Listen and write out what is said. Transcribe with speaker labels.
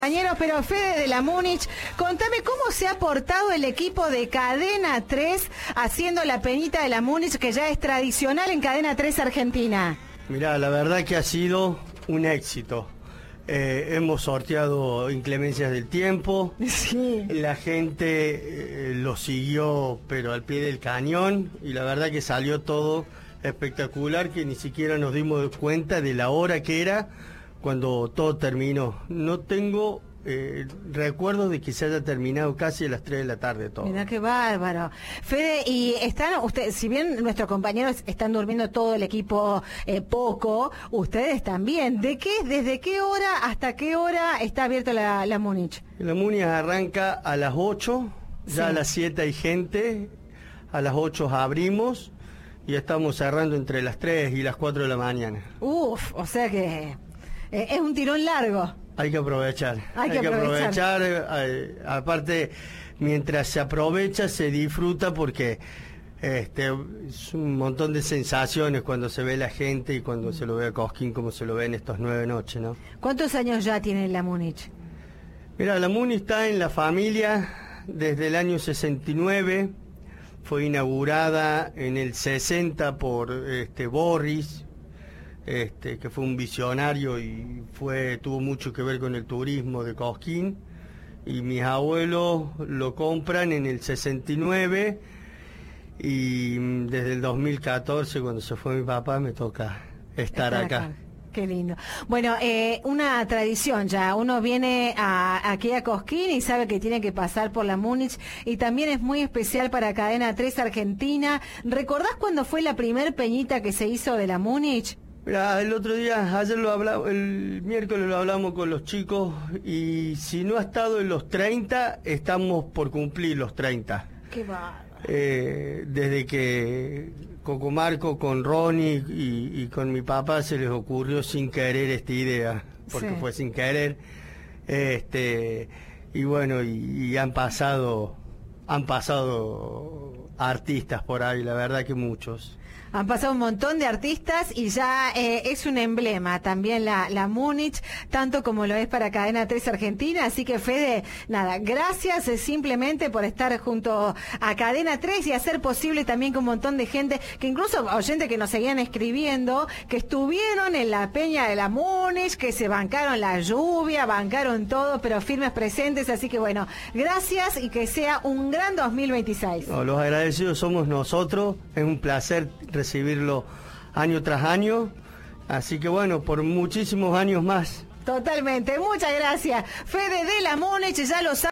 Speaker 1: Compañeros, pero Fede de la Múnich, contame cómo se ha portado el equipo de Cadena 3 haciendo la peñita de la Múnich, que ya es tradicional en Cadena 3 Argentina.
Speaker 2: Mirá, la verdad que ha sido un éxito. Hemos sorteado inclemencias del tiempo,
Speaker 1: Sí.
Speaker 2: La gente lo siguió pero al pie del cañón y la verdad que salió todo espectacular, que ni siquiera nos dimos cuenta de la hora que era cuando todo terminó. No tengo recuerdo de que se haya terminado casi a las 3 de la tarde todo.
Speaker 1: Mirá qué bárbaro. Fede, y están ustedes, si bien nuestros compañeros están durmiendo todo el equipo poco, ustedes también. ¿Desde qué hora hasta qué hora está abierta la Múnich?
Speaker 2: La Múnich arranca a las 8, ya
Speaker 1: Sí.
Speaker 2: a las 7 hay gente, a las 8 abrimos y estamos cerrando entre las 3 y las 4 de la mañana.
Speaker 1: Uf, o sea que es un tirón largo.
Speaker 2: Hay que aprovechar.
Speaker 1: Hay que aprovechar.
Speaker 2: Aparte, mientras se aprovecha, se disfruta porque es un montón de sensaciones cuando se ve la gente y cuando se lo ve a Cosquín como se lo ve en estos 9 noches, ¿no?
Speaker 1: ¿Cuántos años ya tiene la Múnich?
Speaker 2: Mira, la Múnich está en la familia desde el año 69, fue inaugurada en el 60 por Boris, que fue un visionario y tuvo mucho que ver con el turismo de Cosquín, y mis abuelos lo compran en el 69 y desde el 2014, cuando se fue mi papá, me toca estar acá.
Speaker 1: Qué lindo. Bueno, una tradición ya. Uno viene aquí a Cosquín y sabe que tiene que pasar por la Múnich, y también es muy especial para Cadena 3 Argentina. ¿Recordás cuándo fue la primer peñita que se hizo de la Múnich?
Speaker 2: Mira, el miércoles lo hablamos con los chicos y si no ha estado en los 30, estamos por cumplir los 30.
Speaker 1: Qué bárbaro.
Speaker 2: Desde que Cocomarco con Ronnie y con mi papá se les ocurrió sin querer esta idea, porque
Speaker 1: Sí.
Speaker 2: fue sin querer, y bueno, y han pasado artistas por ahí, la verdad que muchos.
Speaker 1: Han pasado un montón de artistas y ya es un emblema también la Múnich, tanto como lo es para Cadena 3 Argentina. Así que, Fede, nada, gracias simplemente por estar junto a Cadena 3 y hacer posible también que un montón de gente, que incluso oyentes que nos seguían escribiendo, que estuvieron en la peña de la Múnich, que se bancaron la lluvia, bancaron todo, pero firmes presentes. Así que, bueno, gracias y que sea un gran 2026.
Speaker 2: No, los agradecidos somos nosotros, es un placer recibirlo año tras año, así que bueno, por muchísimos años más.
Speaker 1: Totalmente, muchas gracias. Fede de la Múnich, ya lo sabe.